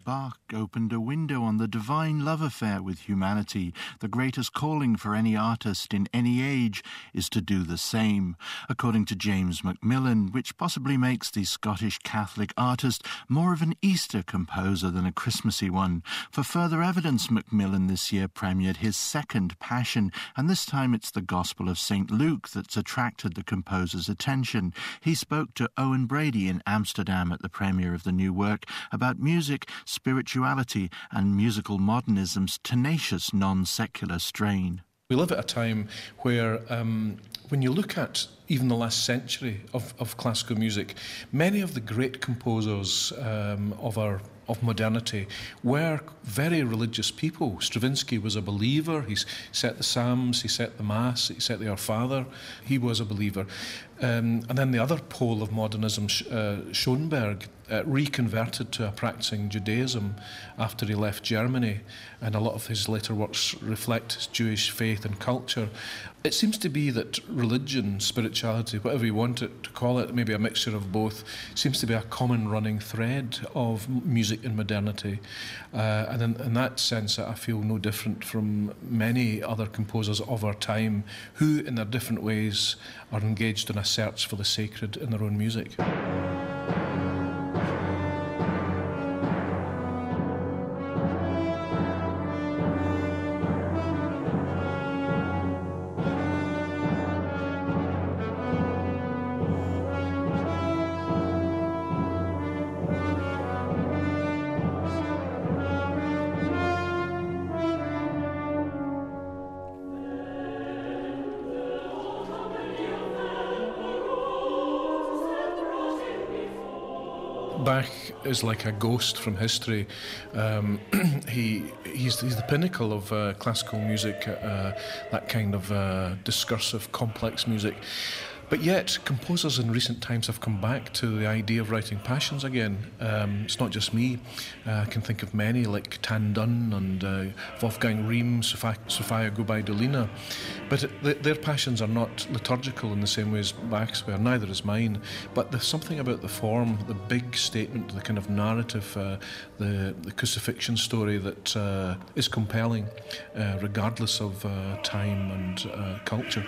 Bach opened a window on the divine love affair with humanity. The greatest calling for any artist in any age is to do the same, according to James Macmillan, which possibly makes the Scottish Catholic artist more of an Easter composer than a Christmassy one. For further evidence, Macmillan this year premiered his second Passion, and this time it's the Gospel of St. Luke that's attracted the composer's attention. He spoke to Owen Brady in Amsterdam at the premiere of the new work about music, spirituality and musical modernism's tenacious non-secular strain. We live at a time where when you look at even the last century of classical music, many of the great composers of modernity were very religious people. Stravinsky was a believer. He set the Psalms, he set the Mass, he set the Our Father. He was a believer. And then the other pole of modernism, Schoenberg, reconverted to a practicing Judaism after he left Germany, and a lot of his later works reflect his Jewish faith and culture. It seems to be that religion, spirituality, whatever you want it to call it, maybe a mixture of both, seems to be a common running thread of music and modernity. And in that sense, I feel no different from many other composers of our time who, in their different ways, are engaged in a search for the sacred in their own music. Bach is like a ghost from history. He's the pinnacle of classical music, that kind of discursive, complex music. But yet, composers in recent times have come back to the idea of writing passions again. It's not just me. I can think of many, like Tan Dun and Wolfgang Riem, Sofia Gubaidulina. But their passions are not liturgical in the same way as Bach's were, neither is mine. But there's something about the form, the big statement, the kind of narrative, the crucifixion story that is compelling, regardless of time and culture.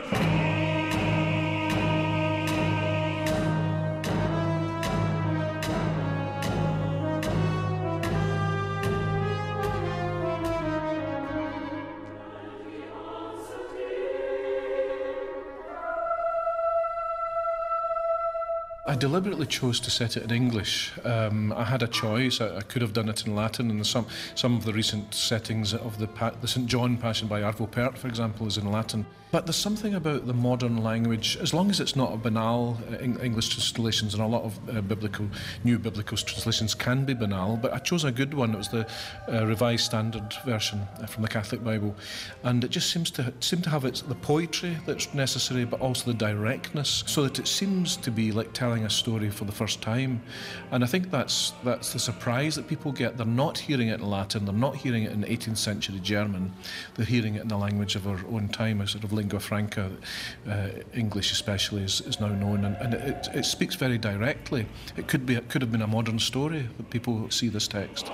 I deliberately chose to set it in English. I had a choice. I could have done it in Latin, and some of the recent settings of the St. John Passion by Arvo Pärt, for example, is in Latin. But there's something about the modern language, as long as it's not a banal, English translations, and a lot of new biblical translations can be banal, but I chose a good one. It was the Revised Standard Version from the Catholic Bible, and it just seems to have the poetry that's necessary, but also the directness, so that it seems to be like telling a story for the first time. And I think that's the surprise that people get. They're not hearing it in Latin, they're not hearing it in 18th century German, they're hearing it in the language of our own time, a sort of lingua franca. English especially is now known, and it speaks very directly. It could have been a modern story that people see this text.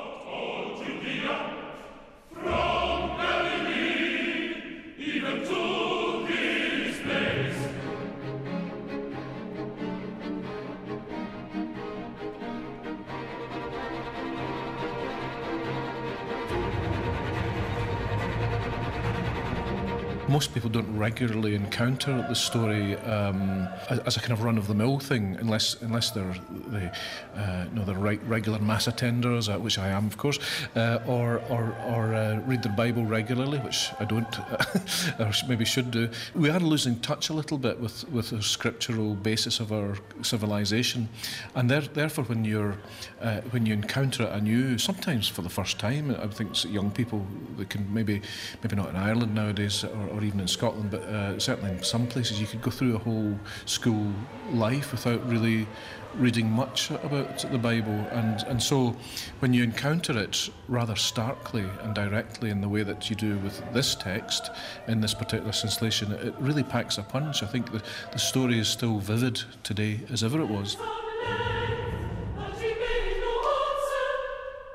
Most people don't regularly encounter the story as a kind of run-of-the-mill thing, unless they're regular mass attenders, which I am, of course, or read their Bible regularly, which I don't, or maybe should do. We are losing touch a little bit with the scriptural basis of our civilization, and therefore when you encounter it anew, sometimes for the first time, I think young people, they can maybe not in Ireland nowadays, or even in Scotland, but certainly in some places you could go through a whole school life without really reading much about the Bible, and so when you encounter it rather starkly and directly in the way that you do with this text in this particular translation, it really packs a punch. I think the story is still vivid today as ever it was.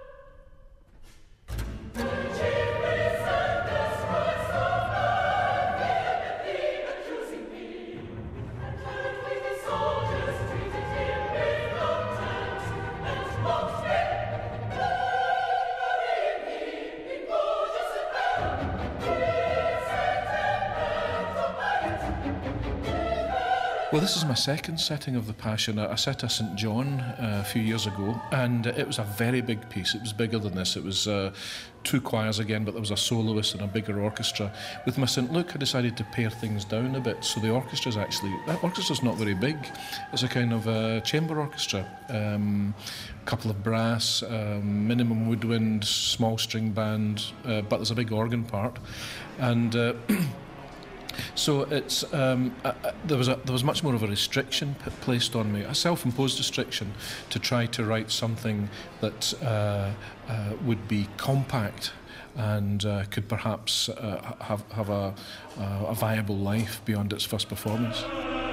Well, this is my second setting of the Passion. I set a St John a few years ago, and it was a very big piece. It was bigger than this. It was two choirs again, but there was a soloist and a bigger orchestra. With my St Luke, I decided to pare things down a bit, so the orchestra's not very big. It's a kind of chamber orchestra. A couple of brass, minimum woodwind, small string band, but there's a big organ part. And so it's there was much more of a restriction placed on me, a self-imposed restriction, to try to write something that would be compact and could perhaps have a viable life beyond its first performance.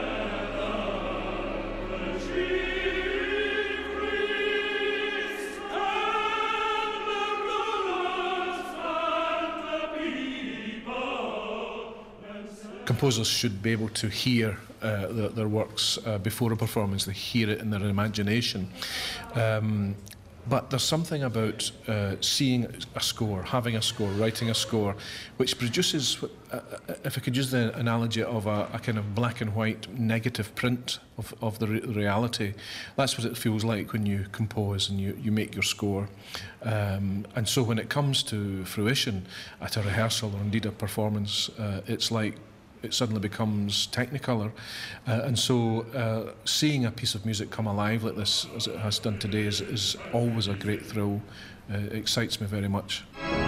Composers should be able to hear their works before a performance. They hear it in their imagination. But there's something about seeing a score, having a score, writing a score, which produces, if I could use the analogy of a kind of black and white negative print of the reality. That's what it feels like when you compose and you make your score. And so when it comes to fruition at a rehearsal or indeed a performance, it's like it suddenly becomes Technicolor. And so seeing a piece of music come alive like this, as it has done today, is always a great thrill. It excites me very much.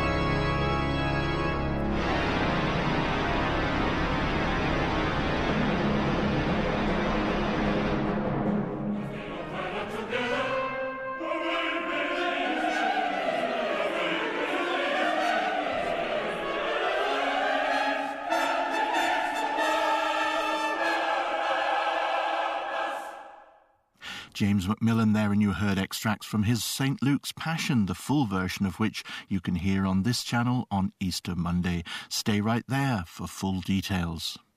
James Macmillan there, and you heard extracts from his St Luke's Passion, the full version of which you can hear on this channel on Easter Monday. Stay right there for full details.